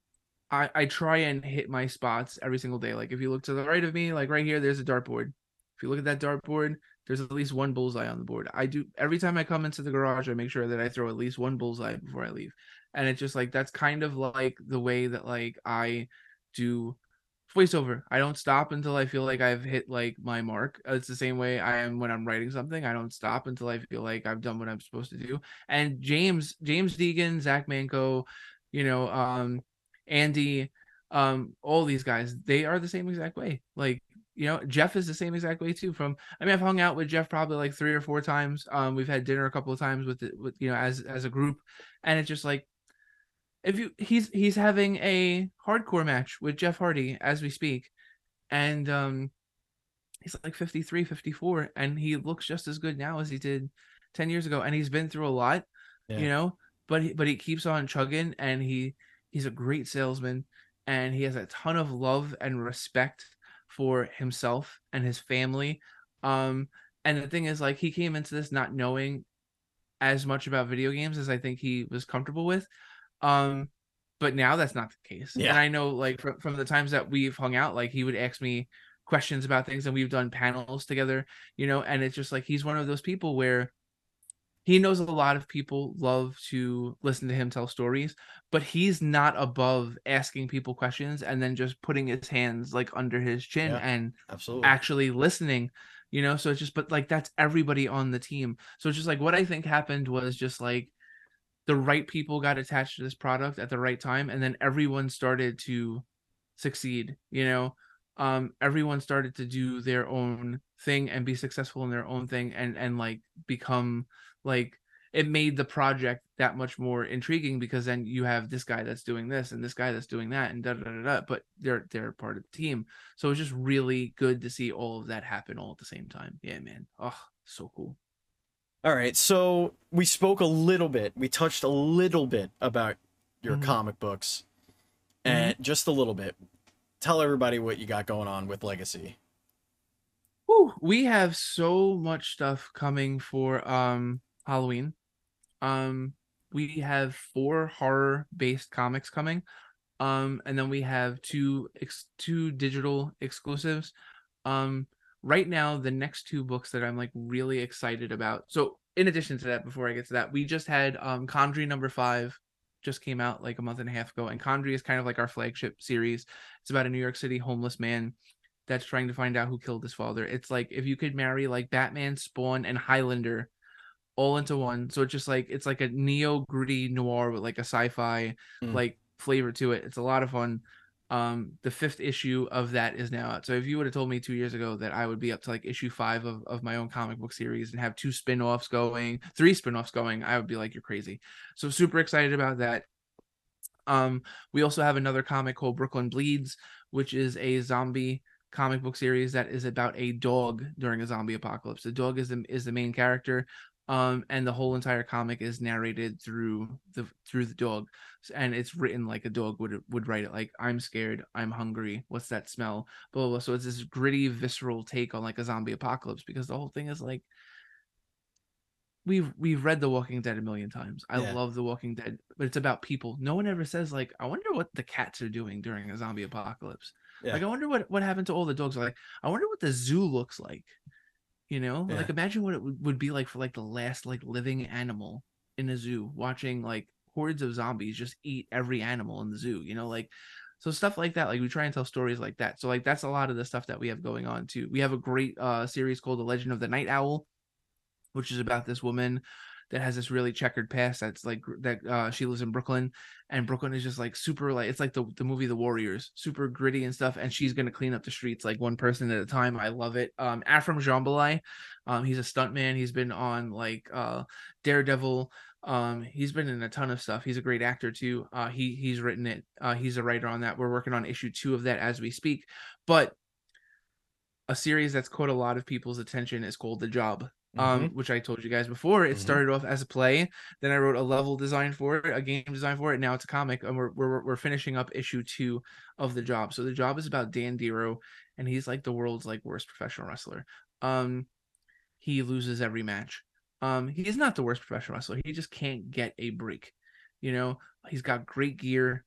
I I try and hit my spots every single day. Like if you look to the right of me, like right here, there's a dartboard. If you look at that dartboard, there's at least one bullseye on the board. I do every time I come into the garage, I make sure that I throw at least one bullseye before I leave. And it's just like that's kind of like the way that like I do voiceover. I don't stop until I feel like I've hit like my mark. It's the same way I am when I'm writing something. I don't stop until I feel like I've done what I'm supposed to do. And James, James Deegan, Zach Manco, you know, um, Andy, um, all these guys, they are the same exact way. Like, you know, Jeff is the same exact way too. From, I mean, I've hung out with Jeff probably like three or four times. Um, we've had dinner a couple of times with it, with you know, as as a group, and it's just like if you he's he's having a hardcore match with Jeff Hardy as we speak, and um he's like fifty-three, fifty-four, and he looks just as good now as he did ten years ago, and he's been through a lot, Yeah. you know, but he, but he keeps on chugging, and he he's a great salesman, and he has a ton of love and respect for himself and his family. Um and the thing is, like, he came into this not knowing as much about video games as I think he was comfortable with. Um, but now that's not the case. And Yeah. I know, like, from, from the times that we've hung out, like, he would ask me questions about things, and we've done panels together, you know, and it's just like he's one of those people where he knows a lot of people love to listen to him tell stories, but he's not above asking people questions and then just putting his hands like under his chin Yeah. and Absolutely. actually listening, you know. So it's just, but like that's everybody on the team. So it's just like what I think happened was just like the right people got attached to this product at the right time, and then everyone started to succeed, you know. Um everyone started to do their own thing and be successful in their own thing, and and like become like, it made the project that much more intriguing because then you have this guy that's doing this and this guy that's doing that and da da da da, but they're they're part of the team. So it's just really good to see all of that happen all at the same time. Yeah, man. Oh, so cool. All right, so we spoke a little bit, we touched a little bit about your Mm-hmm. comic books, Mm-hmm. and just a little bit. Tell everybody what you got going on with Legacy. Whew, we have so much stuff coming for um Halloween. Um, we have four horror based comics coming. Um, and then we have two ex- two digital exclusives. Um, right now, the next two books that I'm like really excited about. So, in addition to that, before I get to that, we just had um Conjury number five just came out like a month and a half ago, and Conjury is kind of like our flagship series. It's about a New York City homeless man that's trying to find out who killed his father. It's like if you could marry like Batman, Spawn, and Highlander all into one. So it's just like it's like a neo gritty noir with like a sci-fi Mm. like flavor to it. It's a lot of fun. Um, the fifth issue of that is now out. So if you would have told me two years ago that I would be up to like issue five of, of my own comic book series and have two spin-offs going, three spin-offs going, I would be like, you're crazy. So super excited about that. Um, we also have another comic called Brooklyn Bleeds, which is a zombie comic book series that is about a dog during a zombie apocalypse. The dog is the is the main character, um, and the whole entire comic is narrated through the through the dog, and it's written like a dog would would write it. Like, I'm scared, I'm hungry, what's that smell? Blah, blah, blah. So it's this gritty, visceral take on like a zombie apocalypse, because the whole thing is like we've we've read The Walking Dead a million times. I Yeah. love The Walking Dead, but it's about people. No one ever says like, I wonder what the cats are doing during a zombie apocalypse. Yeah. Like, I wonder what what happened to all the dogs. Like, I wonder what the zoo looks like. You know, Yeah. like imagine what it would, would be like for like the last like living animal in a zoo, watching like hordes of zombies just eat every animal in the zoo. You know, like so stuff like that. Like we try and tell stories like that. So like that's a lot of the stuff that we have going on too. We have a great uh series called The Legend of the Night Owl, which is about this woman that has this really checkered past. That's like that uh she lives in Brooklyn, and Brooklyn is just like super, like it's like the, the movie The Warriors, super gritty and stuff, and she's gonna clean up the streets like one person at a time. I love it. um Afram Jambalai, um he's a stuntman. He's been on like uh Daredevil. Um he's been in a ton of stuff. He's a great actor too. uh he he's written it. Uh he's a writer on that. We're working on issue two of that as we speak. But a series that's caught a lot of people's attention is called The Job, Mm-hmm. um, which I told you guys before. It Mm-hmm. started off as a play, then I wrote a level design for it, a game design for it. Now it's a comic, and we're we're we're finishing up issue two of The Job. So The Job is about Dan Dero, and he's like the world's like worst professional wrestler. Um, he loses every match. Um, he's not the worst professional wrestler. He just can't get a break. You know, he's got great gear.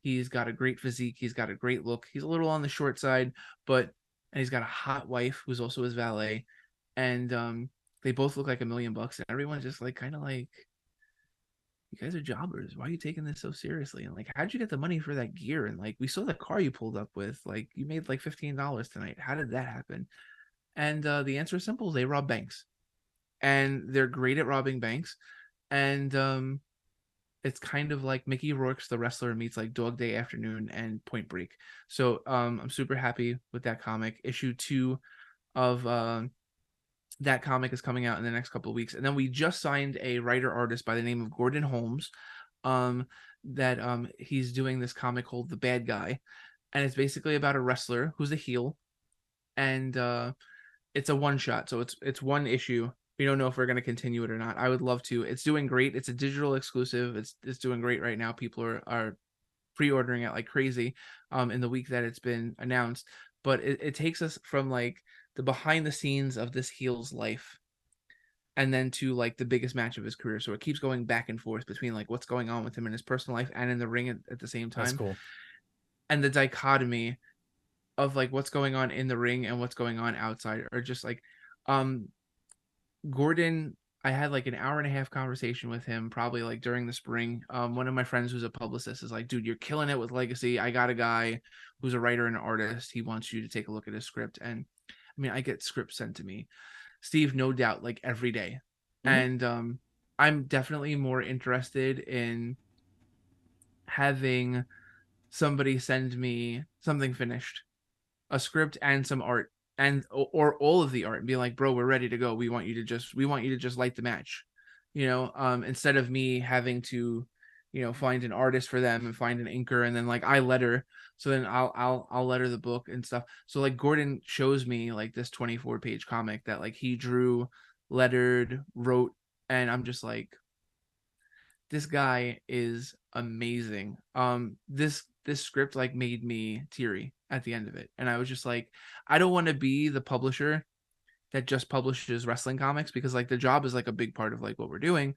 He's got a great physique. He's got a great look. He's a little on the short side, but and he's got a hot wife who's also his valet, and um, they both look like a million bucks. And everyone's just like, kind of like, you guys are jobbers. Why are you taking this so seriously? And like, how'd you get the money for that gear? And like, we saw the car you pulled up with. Like, you made like fifteen dollars tonight. How did that happen? And uh, the answer is simple: they rob banks, and they're great at robbing banks. And um, it's kind of like Mickey Rourke's The Wrestler meets like Dog Day Afternoon and Point Break. So um, I'm super happy with that comic. Issue two of uh, that comic is coming out in the next couple of weeks, and then we just signed a writer artist by the name of Gordon Holmes. Um, that um, he's doing this comic called The Bad Guy, and it's basically about a wrestler who's a heel, and uh, it's a one shot, so it's it's one issue. We don't know if we're going to continue it or not. I would love to. It's doing great. It's a digital exclusive. It's it's doing great right now. People are are pre-ordering it like crazy um in the week that it's been announced. But it, it takes us from like the behind the scenes of this heel's life, and then to like the biggest match of his career. So it keeps going back and forth between like what's going on with him in his personal life and in the ring at, at the same time. That's cool. And the dichotomy of like what's going on in the ring and what's going on outside, or just like um Gordon, I had like an hour and a half conversation with him probably like during the spring. Um, one of my friends who's a publicist is like, dude, you're killing it with Legacy. I got a guy who's a writer and an artist. He wants you to take a look at his script. And I mean, I get scripts sent to me, Steve, no doubt, like every day. Mm-hmm. And um, I'm definitely more interested in having somebody send me something finished, a script and some art, and or all of the art, and be like, bro, we're ready to go. We want you to just we want you to just light the match, you know, um, instead of me having to, you know, find an artist for them and find an inker, and then like I letter, so then I'll I'll I'll letter the book and stuff. So like Gordon shows me like this twenty-four page comic that like he drew, lettered, wrote, and I'm just like, this guy is amazing. Um, this this script like made me teary at the end of it, and I was just like, I don't want to be the publisher that just publishes wrestling comics, because like the job is like a big part of like what we're doing.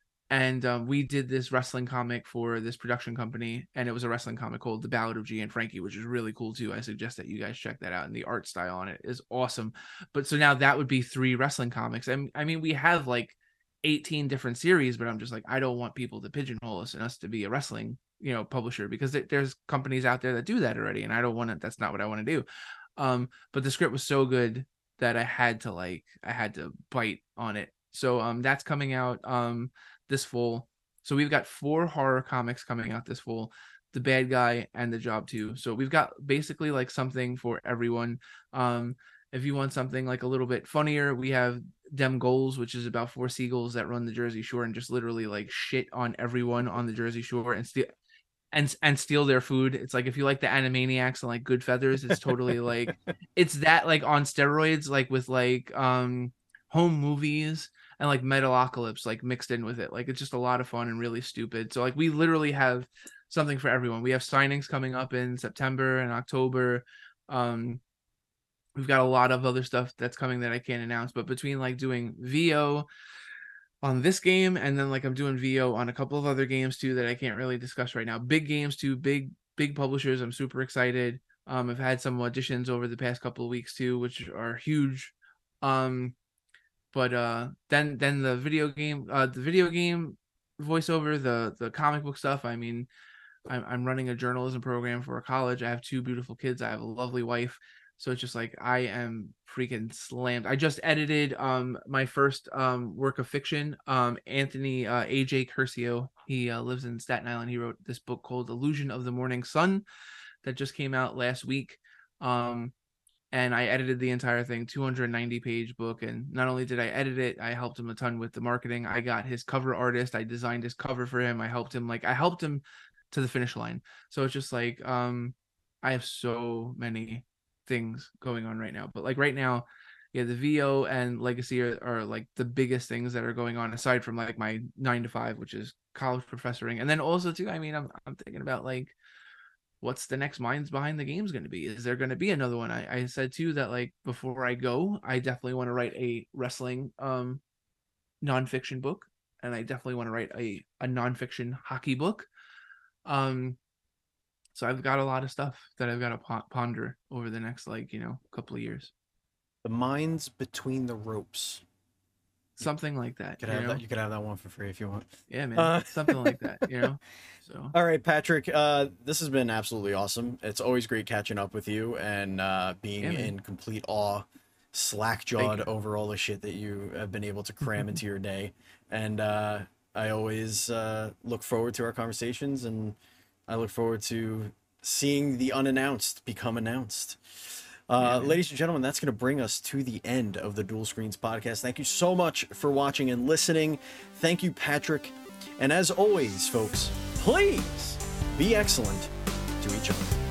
And um, we did this wrestling comic for this production company, and it was a wrestling comic called The Ballad of G and Frankie, which is really cool too. I suggest that you guys check that out, and the art style on it is awesome. But so now that would be three wrestling comics. And I mean, we have like eighteen different series, but I'm just like, I don't want people to pigeonhole us and us to be a wrestling, you know, publisher, because th- there's companies out there that do that already, and I don't want to. That's not what I want to do. Um, but the script was so good that I had to like, I had to bite on it. So um, that's coming out um this fall. So we've got four horror comics coming out this fall: The Bad Guy and The Job two. So we've got basically like something for everyone. Um, if you want something like a little bit funnier, we have Dem Goals, which is about four seagulls that run the Jersey Shore and just literally like shit on everyone on the Jersey Shore and steal and and steal their food. It's like, if you like the Animaniacs and like Good Feathers, it's totally like it's that like on steroids, like with like um home movies and like Metalocalypse like mixed in with it. Like it's just a lot of fun and really stupid. So like we literally have something for everyone. We have signings coming up in September and October. Um, we've got a lot of other stuff that's coming that I can't announce, but between like doing V O on this game, and then like I'm doing V O on a couple of other games too that I can't really discuss right now. Big games too, big big publishers. I'm super excited. Um, I've had some auditions over the past couple of weeks too, which are huge. Um, but uh, then then the video game, uh, the video game voiceover, the the comic book stuff. I mean, I'm I'm running a journalism program for a college. I have two beautiful kids. I have a lovely wife. So it's just like I am freaking slammed. I just edited um my first um work of fiction. Um Anthony uh, A J Curcio, he uh, lives in Staten Island. He wrote this book called Illusion of the Morning Sun that just came out last week. Um and I edited the entire thing, two hundred ninety page book. And not only did I edit it, I helped him a ton with the marketing. I got his cover artist. I designed his cover for him. I helped him like I helped him to the finish line. So it's just like um I have so many things going on right now, but like right now, yeah, the V O and Legacy are, are like the biggest things that are going on, aside from like my nine to five, which is college professoring. And then also too, I mean, I'm I'm thinking about like, what's the next Minds Behind the Games going to be? Is there going to be another one? I, I said too that like before I go, I definitely want to write a wrestling um nonfiction book, and I definitely want to write a a nonfiction hockey book. Um, So I've got a lot of stuff that I've got to po- ponder over the next, like, you know, couple of years. The minds between the ropes. Something like that. You could you have know? that. You could have that one for free if you want. Yeah, man. Uh, Something like that, you know? So All right, Patrick. Uh, this has been absolutely awesome. It's always great catching up with you and uh, being Yeah, man. in complete awe, slack Thank jawed you. over all the shit that you have been able to cram into your day. And uh, I always uh, look forward to our conversations, and I look forward to seeing the unannounced become announced. Uh, Yeah, ladies and gentlemen, that's going to bring us to the end of the Dual Screens podcast. Thank you so much for watching and listening. Thank you, Patrick. And as always, folks, please be excellent to each other.